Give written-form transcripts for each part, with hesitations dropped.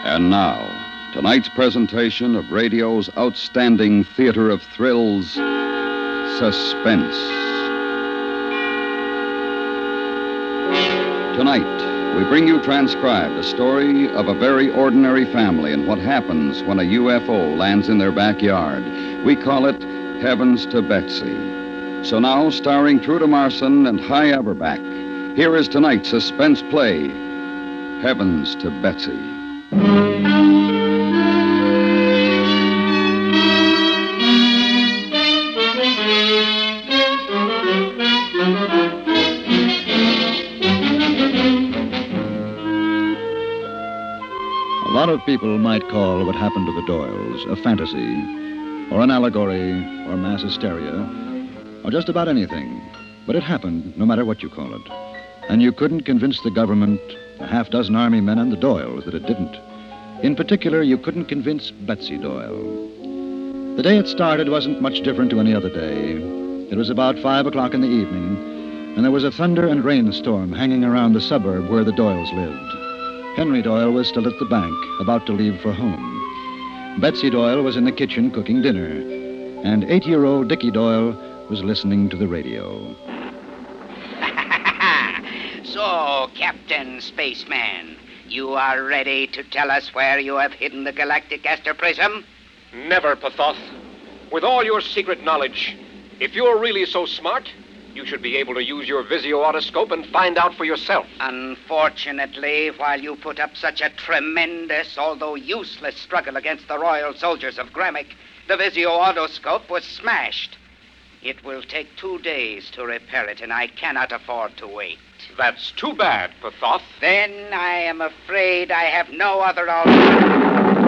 And now, tonight's presentation of radio's outstanding theater of thrills, Suspense. Tonight, we bring you transcribed a story of a very ordinary family and what happens when a UFO lands in their backyard. We call it Heavens to Betsy. So now, starring Trude Marson and Hy Averback, here is tonight's suspense play, Heavens to Betsy. A lot of people might call what happened to the Doyles a fantasy, or an allegory, or mass hysteria, or just about anything. But it happened, no matter what you call it. And you couldn't convince the government, a half-dozen army men, and the Doyles that it didn't. In particular, you couldn't convince Betsy Doyle. The day it started wasn't much different to any other day. It was about 5 o'clock in the evening, and there was a thunder and rainstorm hanging around the suburb where the Doyles lived. Henry Doyle was still at the bank, about to leave for home. Betsy Doyle was in the kitchen cooking dinner, and 8-year-old Dickie Doyle was listening to the radio. So, Captain Spaceman, you are ready to tell us where you have hidden the galactic astroprism? Never, Pathoth. With all your secret knowledge, if you're really so smart, you should be able to use your visio-autoscope and find out for yourself. Unfortunately, while you put up such a tremendous, although useless, struggle against the Royal Soldiers of Gramick, the visio-autoscope was smashed. It will take 2 days to repair it, and I cannot afford to wait. That's too bad, Pathoth. Then I am afraid I have no other alternative.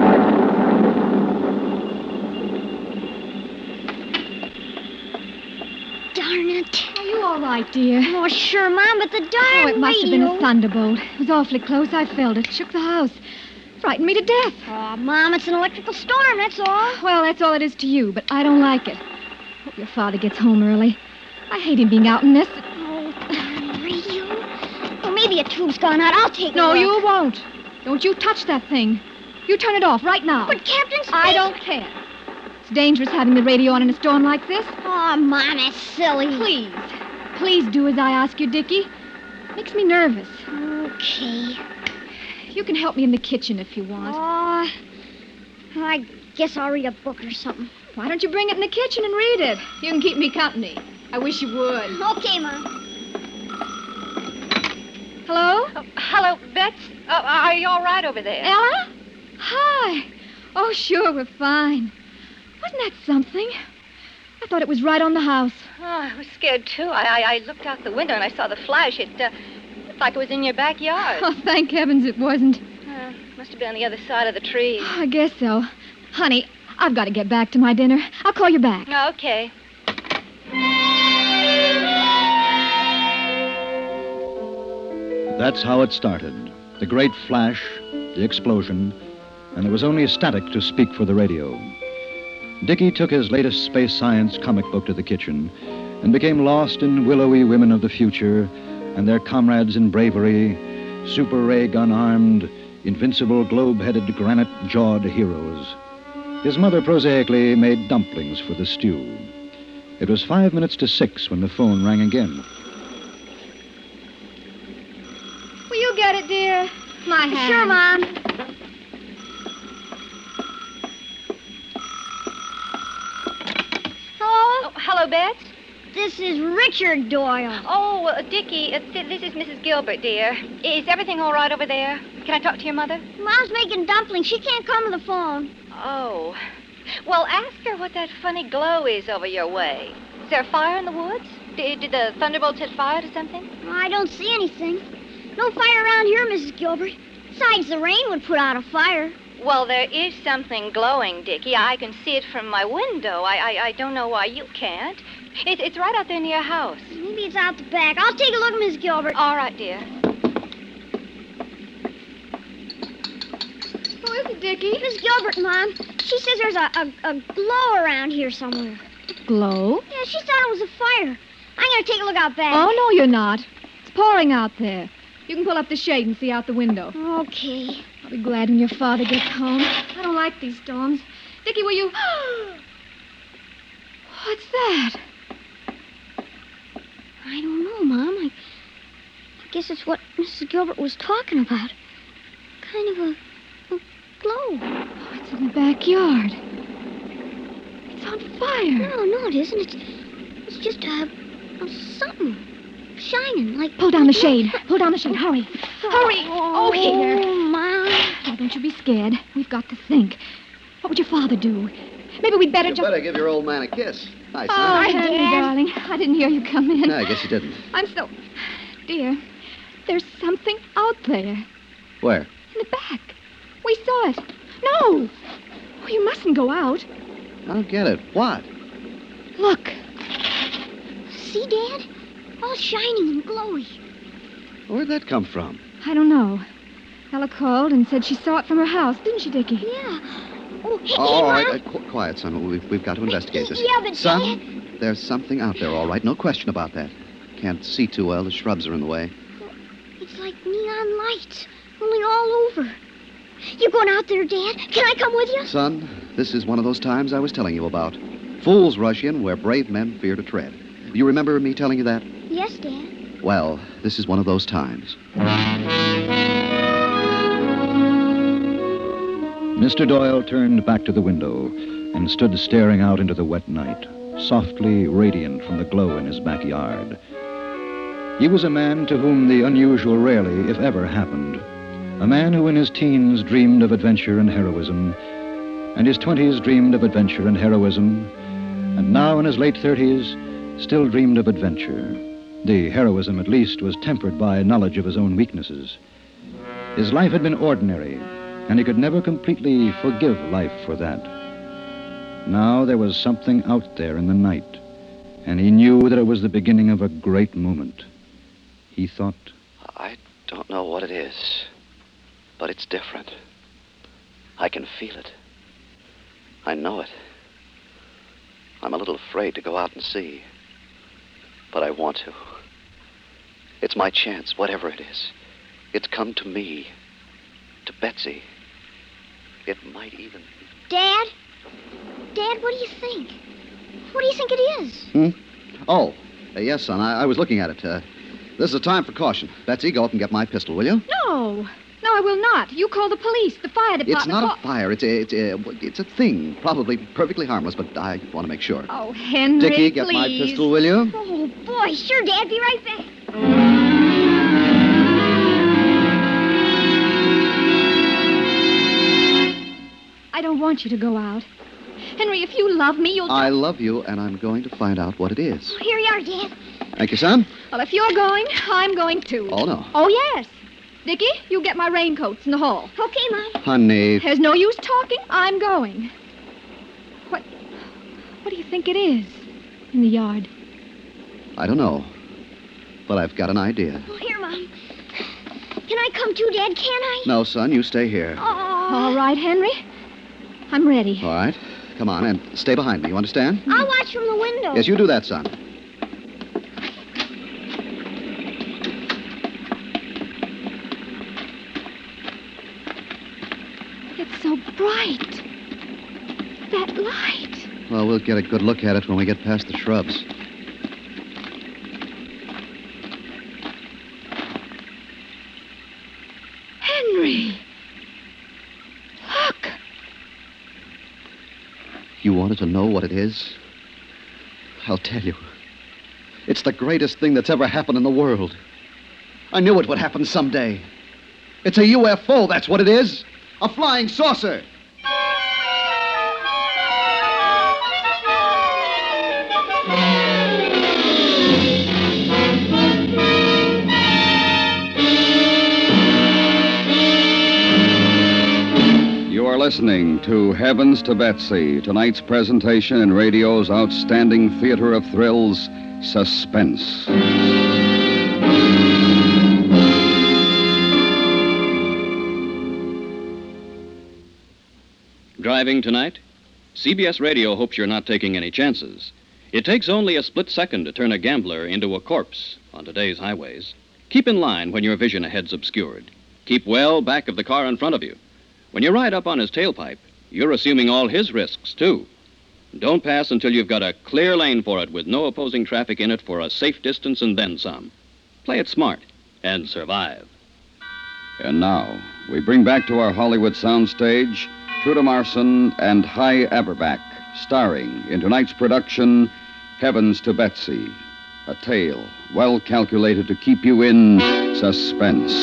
Darn it. Are you all right, dear? Oh, sure, Mom, but the darn Oh, it must have been radio. a thunderbolt. It was awfully close. I felt it. Shook the house. Frightened me to death. Oh, Mom, it's an electrical storm, that's all. Well, that's all it is to you, but I don't like it. Hope your father gets home early. I hate him being out in this. Oh, darn radio. Oh, maybe a tube's gone out. I'll take it. No, you won't. Don't you touch that thing. You turn it off right now. But Captain Space... I don't care. It's dangerous having the radio on in a storm like this. Oh, Mom, that's silly. Please. Please do as I ask you, Dickie. Makes me nervous. Okay. You can help me in the kitchen if you want. Oh, I guess I'll read a book or something. Why don't you bring it in the kitchen and read it? You can keep me company. I wish you would. Okay, Mom. Hello? Hello, Bets. Are you all right over there? Ella? Hi. Oh, sure, we're fine. Wasn't that something? I thought it was right on the house. Oh, I was scared, too. I looked out the window and I saw the flash. It looked like it was in your backyard. Oh, thank heavens it wasn't. Must have been on the other side of the trees. I guess so. Honey, I've got to get back to my dinner. I'll call you back. Oh, okay. That's how it started. The great flash, the explosion, and there was only static to speak for the radio. Dickie took his latest space science comic book to the kitchen and became lost in willowy women of the future and their comrades in bravery, super ray gun-armed, invincible globe-headed, granite-jawed heroes. His mother prosaically made dumplings for the stew. It was 5 minutes to 6 when the phone rang again. Will you get it, dear? My hand. Sure, Mom. Hello? Oh, hello, Bets. This is Richard Doyle. Oh, Dickie, this is Mrs. Gilbert, dear. Is everything all right over there? Can I talk to your mother? Mom's making dumplings. She can't come to the phone. Oh. Well, ask her what that funny glow is over your way. Is there a fire in the woods? Did the thunderbolt set fire to something? I don't see anything. No fire around here, Mrs. Gilbert. Besides, the rain would put out a fire. Well, there is something glowing, Dickie. I can see it from my window. I don't know why you can't. It's right out there near your house. Maybe it's out the back. I'll take a look, Miss Gilbert. All right, dear. Who is it, Dickie? Miss Gilbert, Mom. She says there's a glow around here somewhere. Glow? Yeah, she thought it was a fire. I'm going to take a look out back. Oh, no, you're not. It's pouring out there. You can pull up the shade and see out the window. Okay. I'll be glad when your father gets home. I don't like these storms. Dickie, will you... What's that? I don't know, Mom. I guess it's what Mrs. Gilbert was talking about. Kind of a glow. Oh, it's in the backyard. It's on fire. No, it isn't. It's just something shining like... Pull down the shade. Pull down the shade. Hurry. Hurry. Oh, here. Oh, Mom. Oh, don't you be scared. We've got to think. What would your father do? Maybe we'd better You just... better give your old man a kiss. Hi, son. Oh, Henry, Dad. darling. I didn't hear you come in. No, I guess you didn't. I'm so... Dear, there's something out there. Where? In the back. We saw it. No. Oh, you mustn't go out. I don't get it. What? Look. See, Dad? All shining and glowy. Where'd that come from? I don't know. Ella called and said she saw it from her house, didn't she, Dickie? Yeah. Oh, hey, All Mom. right. Quiet, son. We've got to investigate this. Yeah, but Son, Dad... there's something out there, all right. No question about that. Can't see too well. The shrubs are in the way. It's like neon lights, only all over. You going out there, Dad? Can I come with you? Son, this is one of those times I was telling you about. Fools rush in where brave men fear to tread. You remember me telling you that? Yes, Dad. Well, this is one of those times. Mr. Doyle turned back to the window and stood staring out into the wet night, softly radiant from the glow in his backyard. He was a man to whom the unusual rarely, if ever, happened. A man who in his teens dreamed of adventure and heroism, and his 20s dreamed of adventure and heroism, and now in his late 30s still dreamed of adventure. The heroism, at least, was tempered by knowledge of his own weaknesses. His life had been ordinary, and he could never completely forgive life for that. Now there was something out there in the night, and he knew that it was the beginning of a great moment. He thought, I don't know what it is, but it's different. I can feel it. I know it. I'm a little afraid to go out and see, but I want to. It's my chance, whatever it is. It's come to me, to Betsy. It might even... Dad? Dad, what do you think? What do you think it is? Oh, yes, son. I was looking at it. This is a time for caution. Betsy, go up and get my pistol, will you? No. No, I will not. You call the police, the fire department. It's not a fire. It's a thing. Probably perfectly harmless, but I want to make sure. Oh, Henry, Dickie, get my please. pistol, will you? Oh, boy, sure, Dad. Be right back. I don't want you to go out. Henry, if you love me, you'll... I love you, and I'm going to find out what it is. Here you are, Dad. Thank you, son. Well, if you're going, I'm going too. Oh, no. Oh, yes. Dickie, you get my raincoats in the hall. Okay, Mom. Honey. There's no use talking. I'm going. What do you think it is in the yard? I don't know, but I've got an idea. Oh, here, Mom. Can I come too, Dad? Can I? No, son, you stay here. Oh. All right, Henry. I'm ready. All right. Come on, and stay behind me. You understand? I'll watch from the window. Yes, you do that, son. It's so bright. That light. Well, we'll get a good look at it when we get past the shrubs. Henry. Look. You wanted to know what it is? I'll tell you. It's the greatest thing that's ever happened in the world. I knew it would happen someday. It's a UFO, that's what it is. A flying saucer. You are listening to Heavens to Betsy, tonight's presentation in radio's outstanding theater of thrills, Suspense. Driving tonight? CBS Radio hopes you're not taking any chances. It takes only a split second to turn a gambler into a corpse on today's highways. Keep in line when your vision ahead's obscured. keep well back of the car in front of you. When you ride up on his tailpipe, you're assuming all his risks, too. Don't pass until you've got a clear lane for it with no opposing traffic in it for a safe distance and then some. Play it smart and survive. And now, we bring back to our Hollywood soundstage Truda Marson and Hy Averback, starring in tonight's production, Heavens to Betsy, a tale well calculated to keep you in suspense.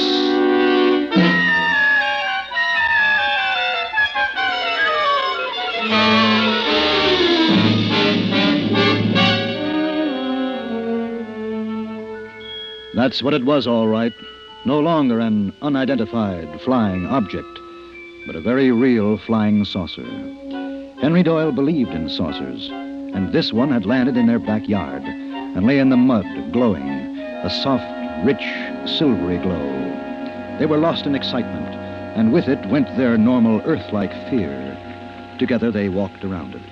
That's what it was, all right. No longer an unidentified flying object, but a very real flying saucer. Henry Doyle believed in saucers, and this one had landed in their backyard and lay in the mud, glowing, a soft, rich, silvery glow. They were lost in excitement, and with it went their normal Earth-like fear. Together they walked around it.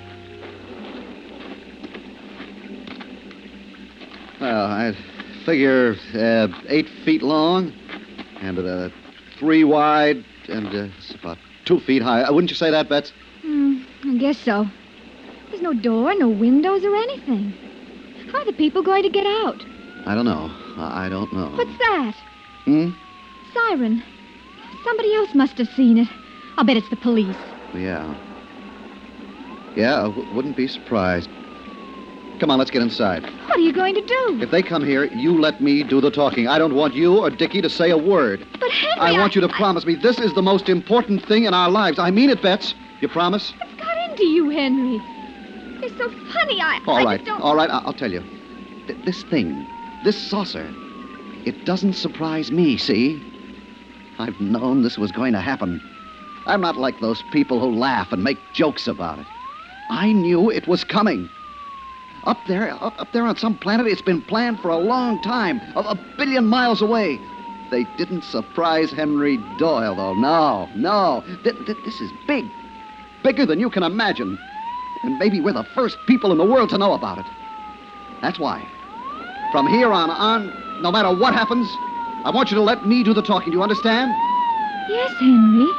Well, I figure 8 feet long and 3 wide and it's about 2 feet high. Wouldn't you say that, Bets? I guess so. There's no door, no windows or anything. How are the people going to get out? I don't know. I don't know. What's that? Hmm? Siren. Somebody else must have seen it. I'll bet it's the police. Yeah. Yeah, I wouldn't be surprised. Come on, let's get inside. What are you going to do? If they come here, you let me do the talking. I don't want you or Dickie to say a word. But Henry, I want you to promise me this is the most important thing in our lives. I mean it, Bets. You promise? What's got into you, Henry? You're so funny. All I right, just don't... all right. I'll tell you. This thing, this saucer, it doesn't surprise me, see? I've known this was going to happen. I'm not like those people who laugh and make jokes about it. I knew it was coming. Up there on some planet, it's been planned for a long time, a billion miles away. They didn't surprise Henry Doyle, though. No. This is big. Bigger than you can imagine. And maybe we're the first people in the world to know about it. That's why. From here on, no matter what happens, I want you to let me do the talking. Do you understand? Yes, Henry.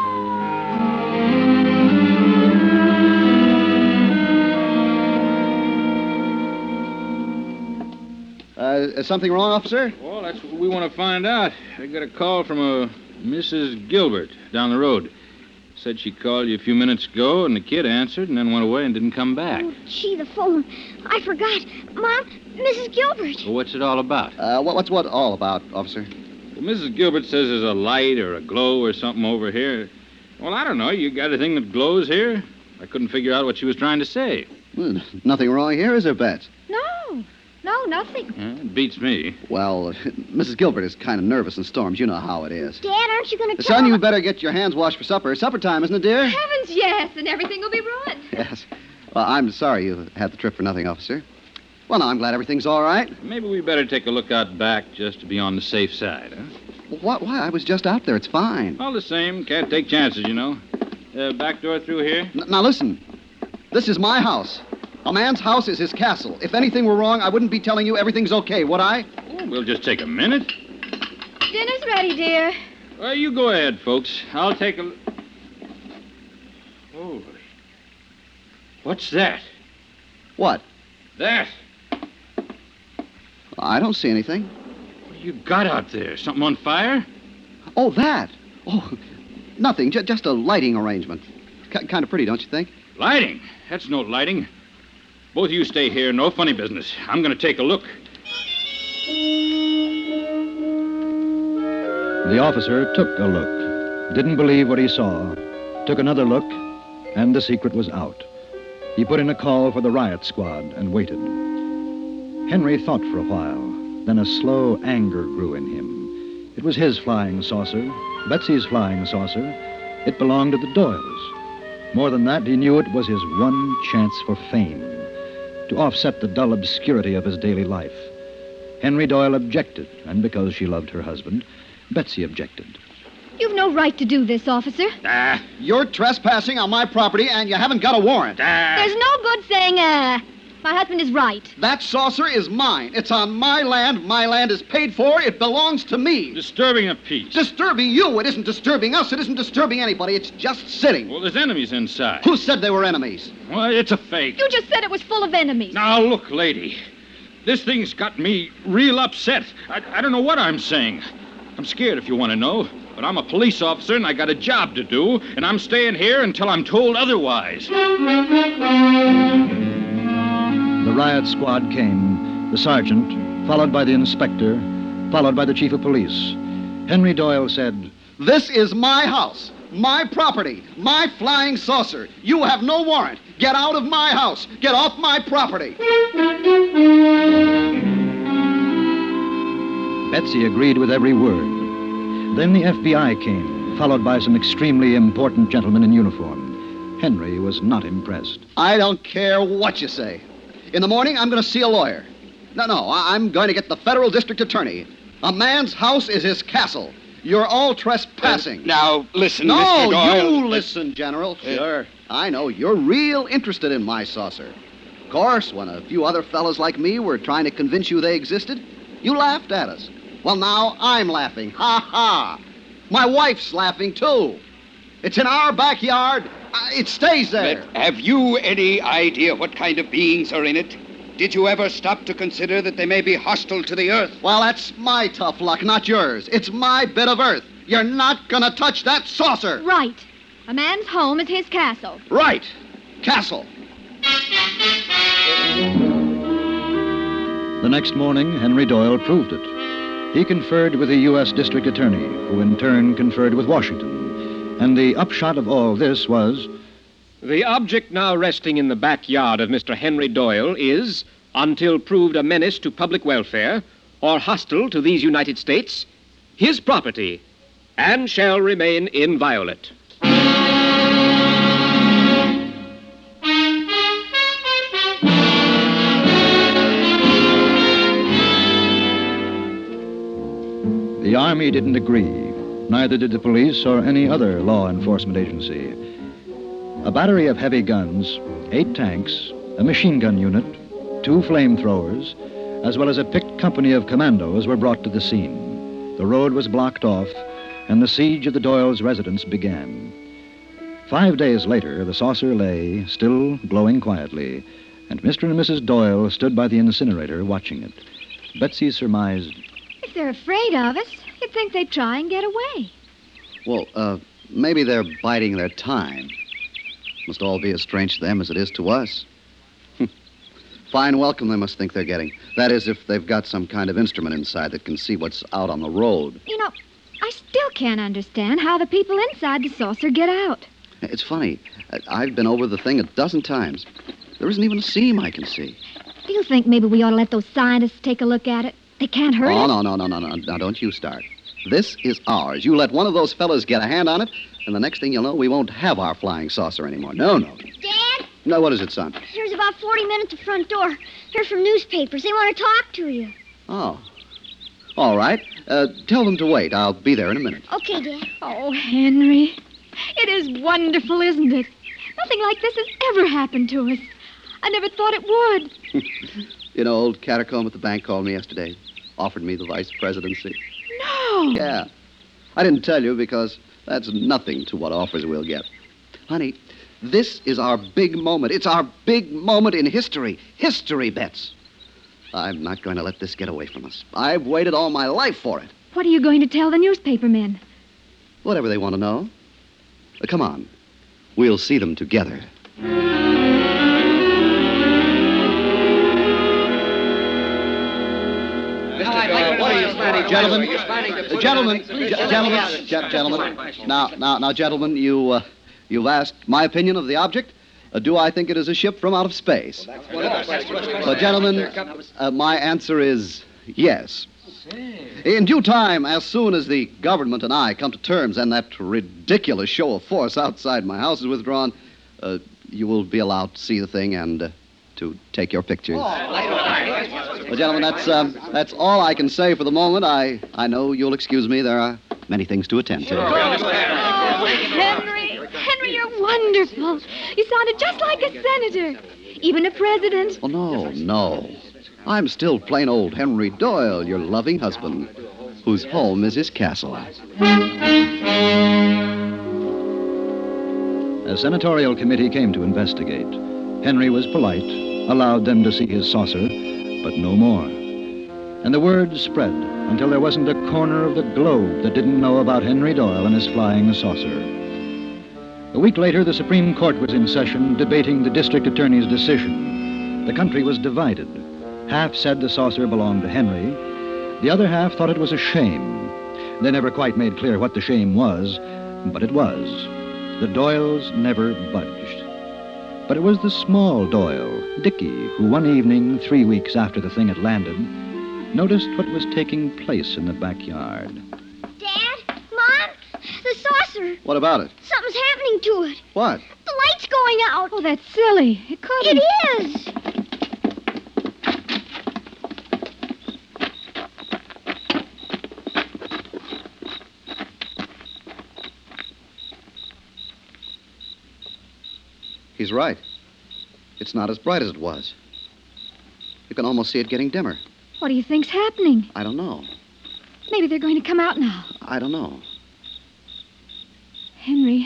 Is something wrong, officer? Well, that's what we want to find out. I got a call from a Mrs. Gilbert down the road. Said she called you a few minutes ago, and the kid answered and then went away and didn't come back. Oh, gee, the phone. I forgot. Mom, Mrs. Gilbert. Well, what's it all about? What's what all about, officer? Well, Mrs. Gilbert says there's a light or a glow or something over here. Well, I don't know. You got a thing that glows here? I couldn't figure out what she was trying to say. Well, nothing wrong here, is there, Bets? No, nothing. It beats me. Well, Mrs. Gilbert is kind of nervous in storms. You know how it is. Dad, aren't you going to tell Son, him? you better get your hands washed for supper. Supper time, isn't it, dear? Heavens, yes, and everything will be ruined. Yes. Well, I'm sorry you had the trip for nothing, officer. Well, now, I'm glad everything's all right. Maybe we better take a look out back just to be on the safe side, huh? Well, why? I was just out there. It's fine. All the same, can't take chances, you know. Back door through here? Now, listen. This is my house. A man's house is his castle. If anything were wrong, I wouldn't be telling you everything's okay, would I? Oh, we'll just take a minute. Dinner's ready, dear. Well, you go ahead, folks. I'll take a... Holy. What's that? What? That. I don't see anything. What you got out there? Something on fire? Oh, that. Oh, nothing. Just a lighting arrangement. Kind of pretty, don't you think? Lighting? That's no lighting. Both of you stay here. No funny business. I'm going to take a look. The officer took a look, didn't believe what he saw, took another look, and the secret was out. He put in a call for the riot squad and waited. Henry thought for a while, then a slow anger grew in him. It was his flying saucer, Betsy's flying saucer. It belonged to the Doyles. More than that, he knew it was his one chance for fame, to offset the dull obscurity of his daily life. Henry Doyle objected, and because she loved her husband, Betsy objected. You've no right to do this, officer. You're trespassing on my property, and you haven't got a warrant. There's no good saying, My husband is right. That saucer is mine. It's on my land. My land is paid for. It belongs to me. Disturbing the peace. Disturbing you. It isn't disturbing us. It isn't disturbing anybody. It's just sitting. Well, there's enemies inside. Who said they were enemies? Well, it's a fake. You just said it was full of enemies. Now, look, lady. This thing's got me real upset. I don't know what I'm saying. I'm scared, if you want to know. But I'm a police officer, and I got a job to do, and I'm staying here until I'm told otherwise. The riot squad came, the sergeant, followed by the inspector, followed by the chief of police. Henry Doyle said, This is my house, my property, my flying saucer. You have no warrant. Get out of my house. Get off my property. Betsy agreed with every word. Then the FBI came, followed by some extremely important gentlemen in uniform. Henry was not impressed. I don't care what you say. In the morning, I'm going to see a lawyer. No, I'm going to get the federal district attorney. A man's house is his castle. You're all trespassing. Now, listen, No, Mr. Doyle. you listen, General. Sure. I know you're real interested in my saucer. Of course, when a few other fellas like me were trying to convince you they existed, you laughed at us. Well, now I'm laughing. Ha ha. My wife's laughing, too. It's in our backyard. It stays there. But have you any idea what kind of beings are in it? Did you ever stop to consider that they may be hostile to the earth? Well, that's my tough luck, not yours. It's my bit of earth. You're not gonna touch that saucer. Right. A man's home is his castle. Right. Castle. The next morning, Henry Doyle proved it. He conferred with the U.S. District Attorney, who in turn conferred with Washington. And the upshot of all this was... The object now resting in the backyard of Mr. Henry Doyle is, until proved a menace to public welfare or hostile to these United States, his property, and shall remain inviolate. The Army didn't agree. Neither did the police or any other law enforcement agency. A battery of heavy guns, 8 tanks, a machine gun unit, 2 flamethrowers, as well as a picked company of commandos were brought to the scene. The road was blocked off, and the siege of the Doyles' residence began. 5 days later, the saucer lay, still glowing quietly, and Mr. and Mrs. Doyle stood by the incinerator watching it. Betsy surmised... If they're afraid of us, you'd think they'd try and get away. Well, maybe they're biding their time. Must all be as strange to them as it is to us. Fine welcome they must think they're getting. That is, if they've got some kind of instrument inside that can see what's out on the road. You know, I still can't understand how the people inside the saucer get out. It's funny. I've been over the thing a dozen times. There isn't even a seam I can see. Do you think maybe we ought to let those scientists take a look at it? They can't hurt us. No. Now, don't you start. This is ours. You let one of those fellas get a hand on it, and the next thing you'll know, we won't have our flying saucer anymore. No. Dad? No, what is it, son? There's about 40 men at the front door. Here's from newspapers. They want to talk to you. Oh. All right. Tell them to wait. I'll be there in a minute. Okay, Dad. Oh, Henry. It is wonderful, isn't it? Nothing like this has ever happened to us. I never thought it would. You know, old Catacomb at the bank called me yesterday. Offered me the vice presidency. No. Yeah. I didn't tell you because that's nothing to what offers we'll get. Honey, this is our big moment. It's our big moment in history. History, Bets. I'm not going to let this get away from us. I've waited all my life for it. What are you going to tell the newspaper men? Whatever they want to know. Come on. We'll see them together. Gentlemen. Now, gentlemen, you've asked my opinion of the object. Do I think it is a ship from out of space? So, gentlemen, my answer is yes. In due time, as soon as the government and I come to terms and that ridiculous show of force outside my house is withdrawn, you will be allowed to see the thing and to take your pictures. Well, gentlemen, that's all I can say for the moment. I know you'll excuse me. There are many things to attend to. Oh, Henry, you're wonderful. You sounded just like a senator. even a president. Oh, no. I'm still plain old Henry Doyle, your loving husband, whose home is his castle. A senatorial committee came to investigate. Henry was polite, allowed them to see his saucer, but no more. And the word spread until there wasn't a corner of the globe that didn't know about Henry Doyle and his flying saucer. A week later, the Supreme Court was in session debating the district attorney's decision. The country was divided. Half said the saucer belonged to Henry. The other half thought it was a shame. They never quite made clear what the shame was, but it was. The Doyles never budged. But it was the small Doyle, Dickie, who one evening, 3 weeks after the thing had landed, noticed what was taking place in the backyard. Dad, Mom, the saucer. What about it? Something's happening to it. What? The light's going out. Oh, that's silly. It couldn't. It is. He's right. It's not as bright as it was. You can almost see it getting dimmer. What do you think's happening? I don't know. Maybe they're going to come out now. I don't know. Henry,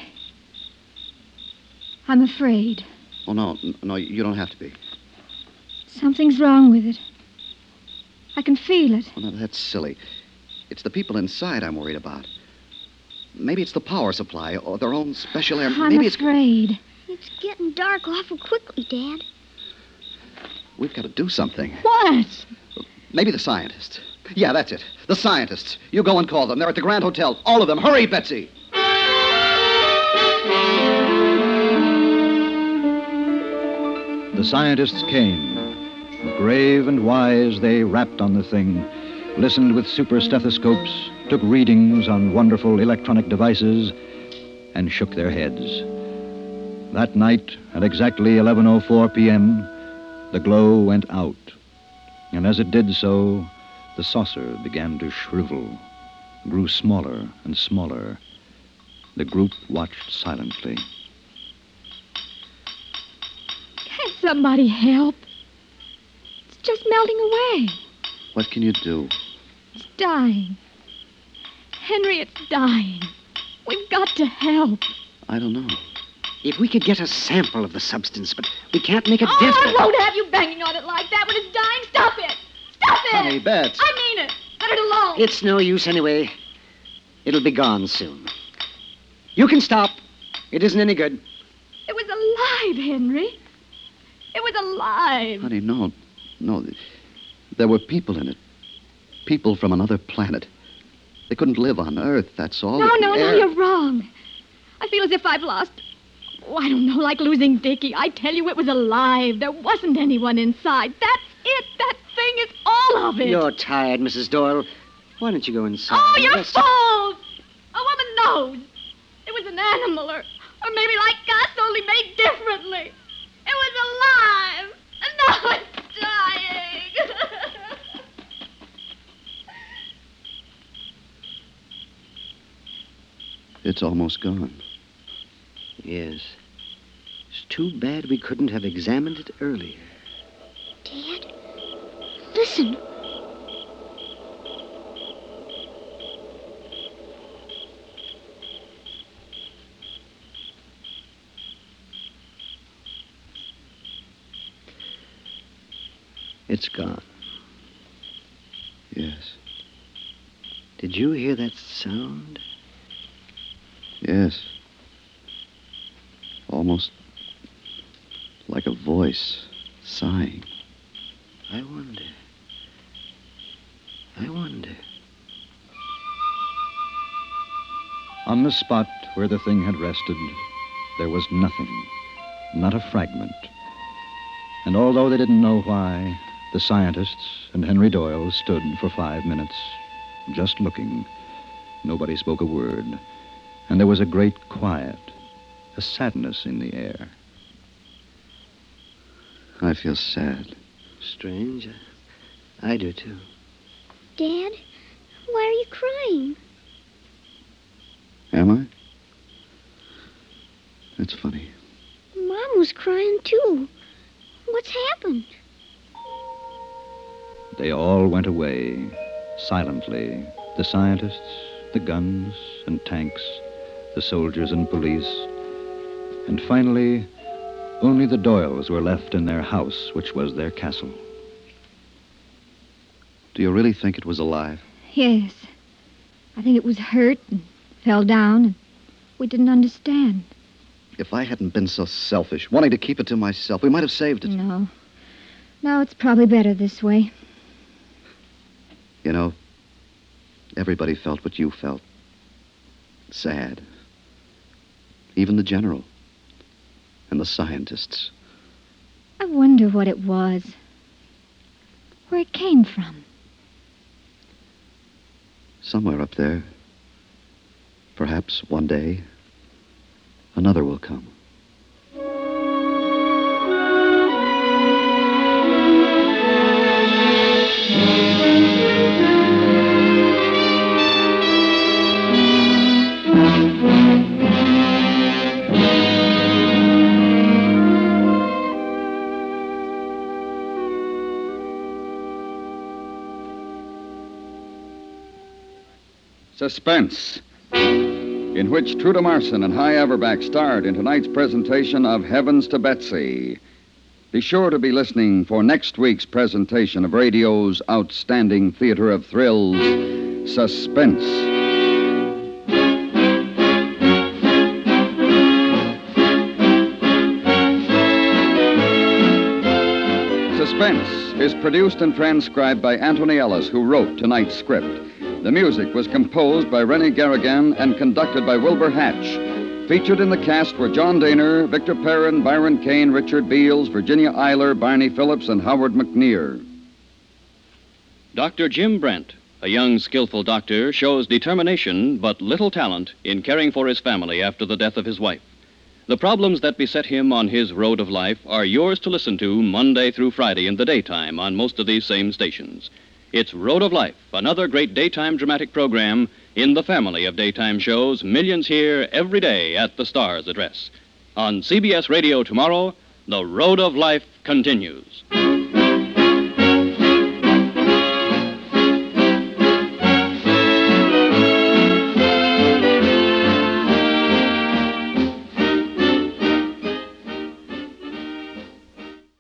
I'm afraid. Oh, no, you don't have to be. Something's wrong with it. I can feel it. Oh, no, that's silly. It's the people inside I'm worried about. Maybe it's the power supply or their own special air. I'm Maybe afraid. It's getting dark awful quickly, Dad. We've got to do something. What? Maybe the scientists. Yeah, that's it. The scientists. You go and call them. They're at the Grand Hotel. All of them. Hurry, Betsy. The scientists came. Grave and wise, they rapped on the thing, listened with super stethoscopes, took readings on wonderful electronic devices, and shook their heads. That night, at exactly 11:04 p.m., the glow went out. And as it did so, the saucer began to shrivel, grew smaller and smaller. The group watched silently. Can somebody help? It's just melting away. What can you do? It's dying. Henry, it's dying. We've got to help. I don't know. If we could get a sample of the substance, but we can't make a Oh, definite... I won't have you banging on it like that when it's dying. Stop it! Stop it! Honey, Bets. I mean it. Let it alone. It's no use anyway. It'll be gone soon. You can stop. It isn't any good. It was alive, Henry. It was alive. Honey, no. There were people in it. People from another planet. They couldn't live on Earth, that's all. No, you're wrong. I feel as if I've lost... Oh, I don't know, like losing Dickie. I tell you, it was alive. There wasn't anyone inside. That's it. That thing is all of it. You're tired, Mrs. Doyle. Why don't you go inside? Oh, you're Rest- fools! A woman knows. It was an animal, or maybe like us, only made differently. It was alive, and now it's dying. It's almost gone. Yes. It's too bad we couldn't have examined it earlier. Dad, listen. It's gone. Yes. Did you hear that sound? Yes. Almost like a voice sighing. I wonder. On the spot where the thing had rested, there was nothing, not a fragment. And although they didn't know why, the scientists and Henry Doyle stood for 5 minutes, just looking. Nobody spoke a word, and there was a great quiet, a sadness in the air. I feel sad. Strange. I do, too. Dad, why are you crying? Am I? That's funny. Mom was crying, too. What's happened? They all went away, silently. The scientists, the guns and tanks, the soldiers and police. And finally, only the Doyles were left in their house, which was their castle. Do you really think it was alive? Yes. I think it was hurt and fell down, and we didn't understand. If I hadn't been so selfish, wanting to keep it to myself, we might have saved it. No. No, it's probably better this way. You know, everybody felt what you felt. Sad. Even the general. And the scientists. I wonder what it was. Where it came from. Somewhere up there. Perhaps one day, another will come. Suspense, in which Truda Marson and Hy Averback starred in tonight's presentation of Heavens to Betsy. Be sure to be listening for next week's presentation of radio's outstanding theater of thrills, Suspense. Suspense is produced and transcribed by Anthony Ellis, who wrote tonight's script. The music was composed by Rennie Garrigan and conducted by Wilbur Hatch. Featured in the cast were John Daner, Victor Perrin, Byron Kane, Richard Beals, Virginia Eiler, Barney Phillips, and Howard McNear. Dr. Jim Brent, a young, skillful doctor, shows determination but little talent in caring for his family after the death of his wife. The problems that beset him on his road of life are yours to listen to Monday through Friday in the daytime on most of these same stations. It's Road of Life, another great daytime dramatic program in the family of daytime shows millions hear every day at the Star's address. On CBS Radio tomorrow, The Road of Life continues.